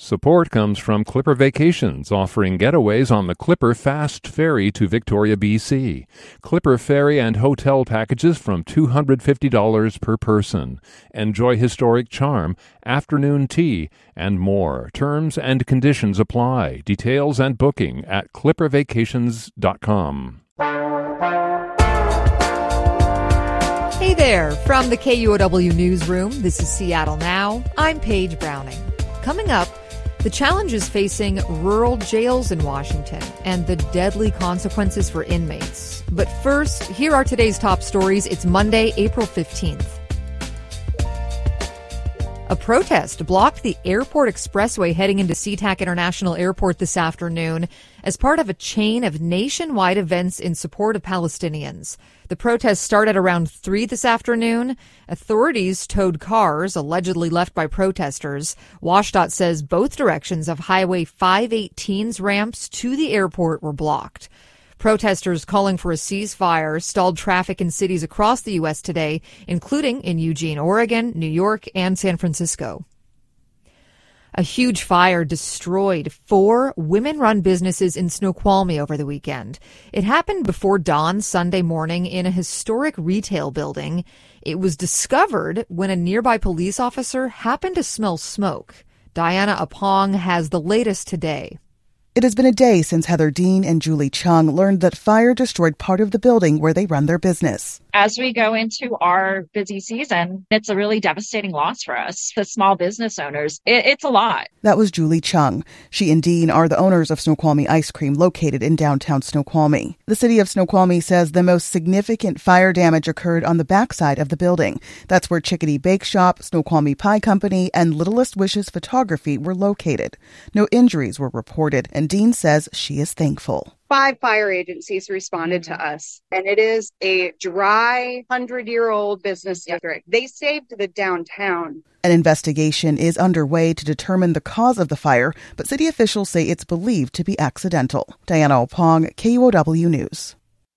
Support comes from Clipper Vacations, offering getaways on the Clipper Fast Ferry to Victoria, BC. Clipper ferry and hotel packages from $250 per person. Enjoy historic charm, afternoon tea, and more. Terms and conditions apply. Details and booking at clippervacations.com. Hey there, from the KUOW Newsroom, this is Seattle Now. I'm Paige Browning. Coming up, the challenges facing rural jails in Washington and the deadly consequences for inmates. But first, here are today's top stories. It's Monday, April 15th. A protest blocked the airport expressway heading into SeaTac International Airport this afternoon as part of a chain of nationwide events in support of Palestinians. The protest started around 3 this afternoon. Authorities towed cars allegedly left by protesters. WashDOT says both directions of Highway 518's ramps to the airport were blocked. Protesters calling for a ceasefire stalled traffic in cities across the U.S. today, including in Eugene, Oregon, New York, and San Francisco. A huge fire destroyed 4 women-run businesses in Snoqualmie over the weekend. It happened before dawn Sunday morning in a historic retail building. It was discovered when a nearby police officer happened to smell smoke. Diana Apong has the latest today. It has been a day since Heather Dean and Julie Chung learned that fire destroyed part of the building where they run their business. As we go into our busy season, it's a really devastating loss for us, the small business owners. It's a lot. That was Julie Chung. She and Dean are the owners of Snoqualmie Ice Cream, located in downtown Snoqualmie. The city of Snoqualmie says the most significant fire damage occurred on the backside of the building. That's where Chickadee Bake Shop, Snoqualmie Pie Company, and Littlest Wishes Photography were located. No injuries were reported, and Dean says she is thankful. 5 fire agencies responded to us, and it is a dry 100-year-old business district. They saved the downtown. An investigation is underway to determine the cause of the fire, but city officials say it's believed to be accidental. Diana Opong, KUOW News.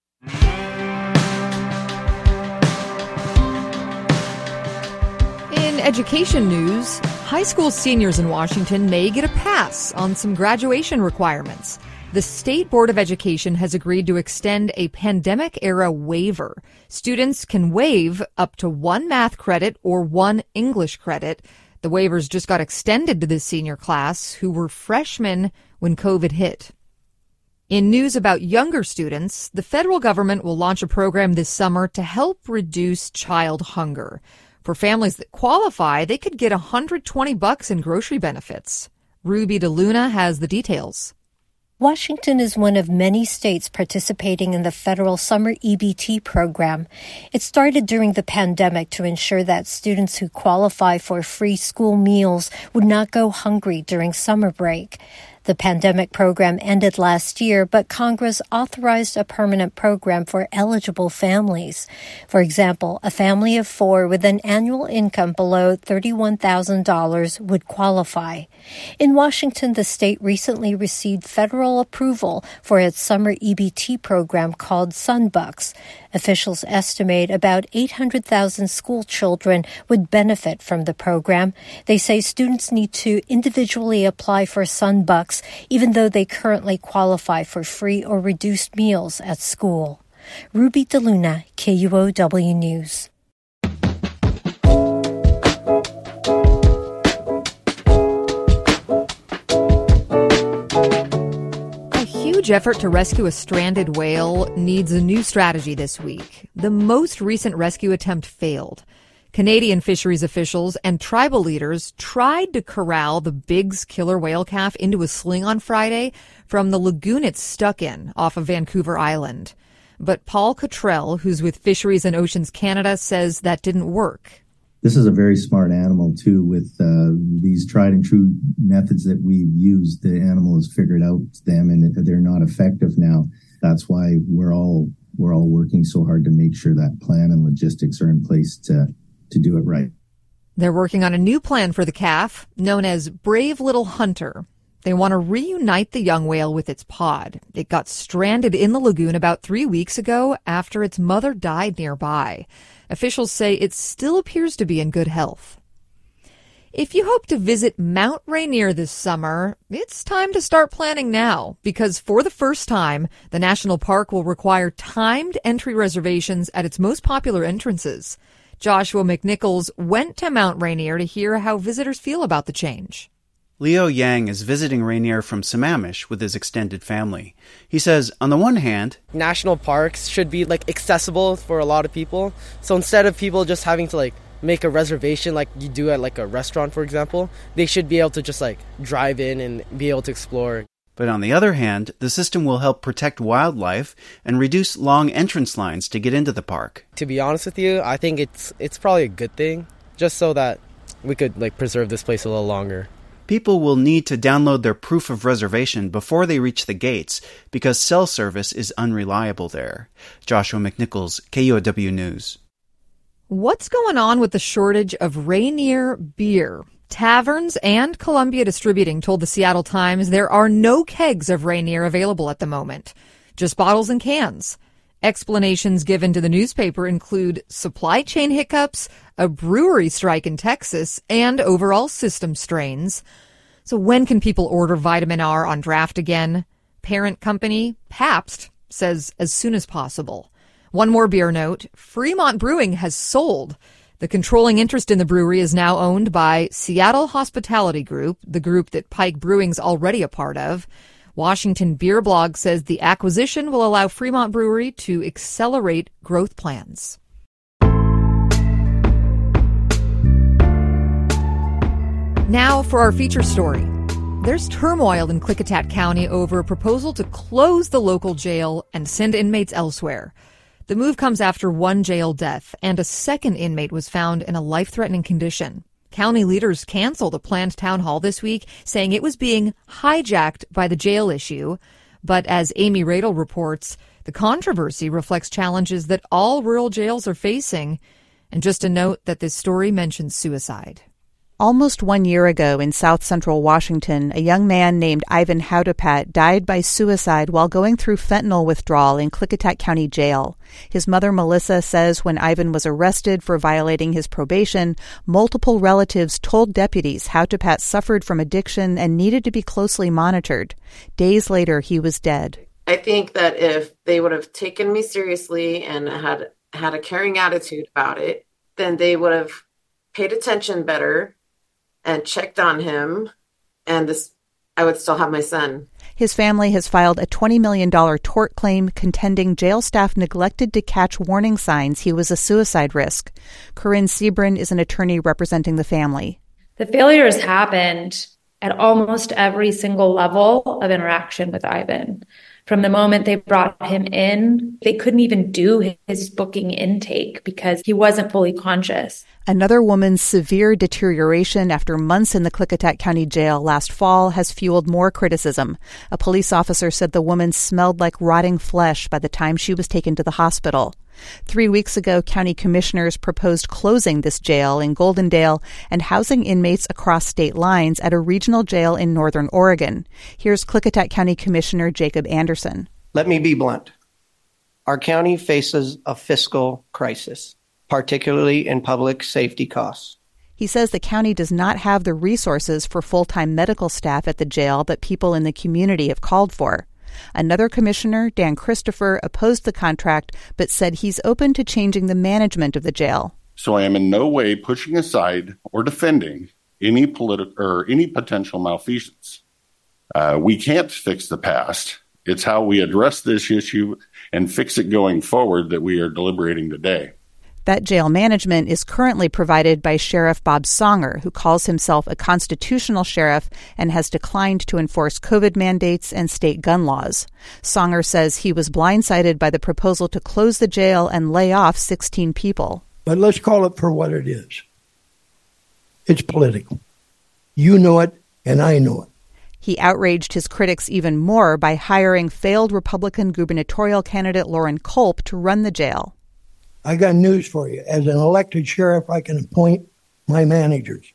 In education news, high school seniors in Washington may get a pass on some graduation requirements. The State Board of Education has agreed to extend a pandemic-era waiver. Students can waive up to 1 math credit or 1 English credit. The waivers just got extended to this senior class, who were freshmen when COVID hit. In news about younger students, the federal government will launch a program this summer to help reduce child hunger. For families that qualify, they could get $120 in grocery benefits. Ruby DeLuna has the details. Washington is one of many states participating in the federal summer EBT program. It started during the pandemic to ensure that students who qualify for free school meals would not go hungry during summer break. The pandemic program ended last year, but Congress authorized a permanent program for eligible families. For example, a family of 4 with an annual income below $31,000 would qualify. In Washington, the state recently received federal approval for its summer EBT program called Sunbucks. Officials estimate about 800,000 school children would benefit from the program. They say students need to individually apply for Sunbucks, even though they currently qualify for free or reduced meals at school. Ruby DeLuna, KUOW News. Effort to rescue a stranded whale needs a new strategy this week. The most recent rescue attempt failed. Canadian fisheries officials and tribal leaders tried to corral the Biggs killer whale calf into a sling on Friday from the lagoon it's stuck in off of Vancouver Island. But Paul Cottrell, who's with Fisheries and Oceans Canada, says that didn't work. This is a very smart animal, too, with these tried and true methods that we've used. The animal has figured out them, and they're not effective now. That's why we're all working so hard to make sure that plan and logistics are in place to do it right. They're working on a new plan for the calf, known as Brave Little Hunter. They want to reunite the young whale with its pod. It got stranded in the lagoon about 3 weeks ago after its mother died nearby. Officials say it still appears to be in good health. If you hope to visit Mount Rainier this summer, it's time to start planning now, because for the first time, the national park will require timed entry reservations at its most popular entrances. Joshua McNichols went to Mount Rainier to hear how visitors feel about the change. Leo Yang is visiting Rainier from Sammamish with his extended family. He says, on the one hand, national parks should be accessible for a lot of people. So instead of people just having to make a reservation like you do at a restaurant, for example, they should be able to just drive in and be able to explore. But on the other hand, the system will help protect wildlife and reduce long entrance lines to get into the park. To be honest with you, I think it's probably a good thing, just so that we could preserve this place a little longer. People will need to download their proof of reservation before they reach the gates because cell service is unreliable there. Joshua McNichols, KUOW News. What's going on with the shortage of Rainier beer? Taverns and Columbia Distributing told the Seattle Times there are no kegs of Rainier available at the moment, just bottles and cans. Explanations given to the newspaper include supply chain hiccups, a brewery strike in Texas, and overall system strains. So when can people order vitamin R on draft again? Parent company Pabst says as soon as possible. One more beer note, Fremont Brewing has sold. The controlling interest in the brewery is now owned by Seattle Hospitality Group, the group that Pike Brewing's already a part of. Washington Beer Blog says the acquisition will allow Fremont Brewery to accelerate growth plans. Now for our feature story. There's turmoil in Klickitat County over a proposal to close the local jail and send inmates elsewhere. The move comes after one jail death, and a second inmate was found in a life-threatening condition. County leaders canceled a planned town hall this week, saying it was being hijacked by the jail issue. But as Amy Radel reports, the controversy reflects challenges that all rural jails are facing. And just a note that this story mentions suicide. Almost 1 year ago in south central Washington, a young man named Ivan Hautepat died by suicide while going through fentanyl withdrawal in Klickitat County Jail. His mother, Melissa, says when Ivan was arrested for violating his probation, multiple relatives told deputies Hautepat suffered from addiction and needed to be closely monitored. Days later, he was dead. I think that if they would have taken me seriously and had a caring attitude about it, then they would have paid attention better and checked on him, and I would still have my son. His family has filed a $20 million tort claim contending jail staff neglected to catch warning signs he was a suicide risk. Corinne Sebrin is an attorney representing the family. The failures happened at almost every single level of interaction with Ivan. From the moment they brought him in, they couldn't even do his booking intake because he wasn't fully conscious. Another woman's severe deterioration after months in the Klickitat County Jail last fall has fueled more criticism. A police officer said the woman smelled like rotting flesh by the time she was taken to the hospital. 3 weeks ago, county commissioners proposed closing this jail in Goldendale and housing inmates across state lines at a regional jail in northern Oregon. Here's Klickitat County Commissioner Jacob Anderson. Let me be blunt. Our county faces a fiscal crisis, particularly in public safety costs. He says the county does not have the resources for full-time medical staff at the jail that people in the community have called for. Another commissioner, Dan Christopher, opposed the contract, but said he's open to changing the management of the jail. So I am in no way pushing aside or defending any potential malfeasance. We can't fix the past. It's how we address this issue and fix it going forward that we are deliberating today. That jail management is currently provided by Sheriff Bob Songer, who calls himself a constitutional sheriff and has declined to enforce COVID mandates and state gun laws. Songer says he was blindsided by the proposal to close the jail and lay off 16 people. But let's call it for what it is. It's political. You know it, and I know it. He outraged his critics even more by hiring failed Republican gubernatorial candidate Lauren Culp to run the jail. I got news for you. As an elected sheriff, I can appoint my managers.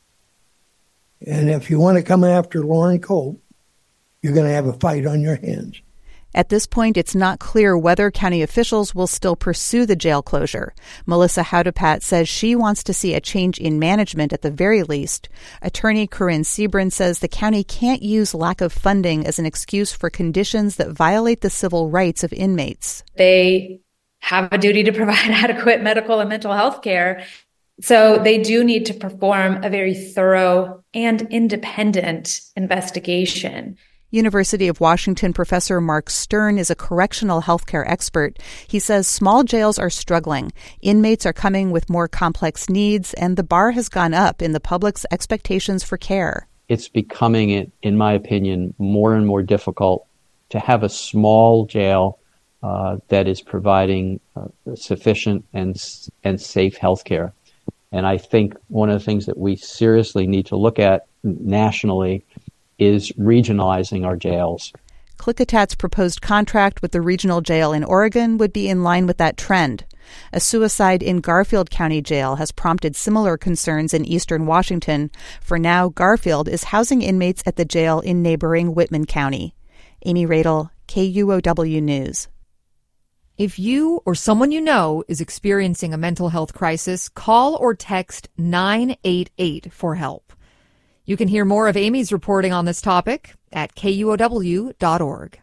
And if you want to come after Lauren Culp, you're going to have a fight on your hands. At this point, it's not clear whether county officials will still pursue the jail closure. Melissa Haudepat says she wants to see a change in management at the very least. Attorney Corinne Sebrin says the county can't use lack of funding as an excuse for conditions that violate the civil rights of inmates. They have a duty to provide adequate medical and mental health care. So they do need to perform a very thorough and independent investigation. University of Washington professor Mark Stern is a correctional healthcare expert. He says small jails are struggling. Inmates are coming with more complex needs, and the bar has gone up in the public's expectations for care. It's becoming, in my opinion, more and more difficult to have a small jail that is providing sufficient and safe health care. And I think one of the things that we seriously need to look at nationally is regionalizing our jails. Klickitat's proposed contract with the regional jail in Oregon would be in line with that trend. A suicide in Garfield County Jail has prompted similar concerns in eastern Washington. For now, Garfield is housing inmates at the jail in neighboring Whitman County. Amy Radel, KUOW News. If you or someone you know is experiencing a mental health crisis, call or text 988 for help. You can hear more of Amy's reporting on this topic at KUOW.org.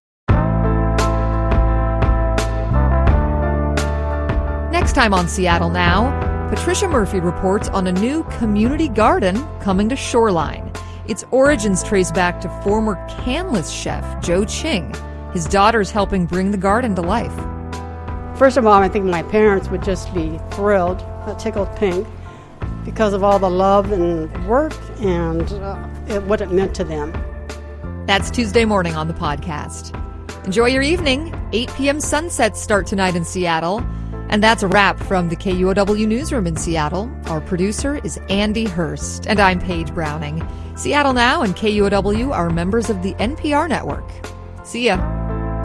Next time on Seattle Now, Patricia Murphy reports on a new community garden coming to Shoreline. Its origins trace back to former Canlis chef Joe Ching. His daughter's helping bring the garden to life. First of all, I think my parents would just be thrilled, tickled pink, because of all the love and work and what it meant to them. That's Tuesday morning on the podcast. Enjoy your evening. 8 p.m. sunsets start tonight in Seattle. And that's a wrap from the KUOW Newsroom in Seattle. Our producer is Andy Hurst, and I'm Paige Browning. Seattle Now and KUOW are members of the NPR network. See ya.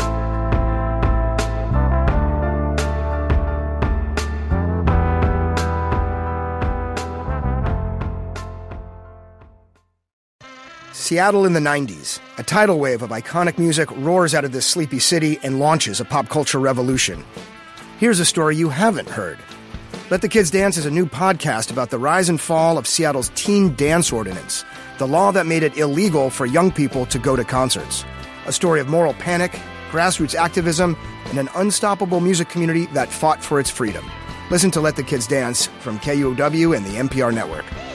Seattle in the 90s. A tidal wave of iconic music roars out of this sleepy city and launches a pop culture revolution. Here's a story you haven't heard. Let the Kids Dance is a new podcast about the rise and fall of Seattle's teen dance ordinance, the law that made it illegal for young people to go to concerts. A story of moral panic, grassroots activism, and an unstoppable music community that fought for its freedom. Listen to Let the Kids Dance from KUOW and the NPR network.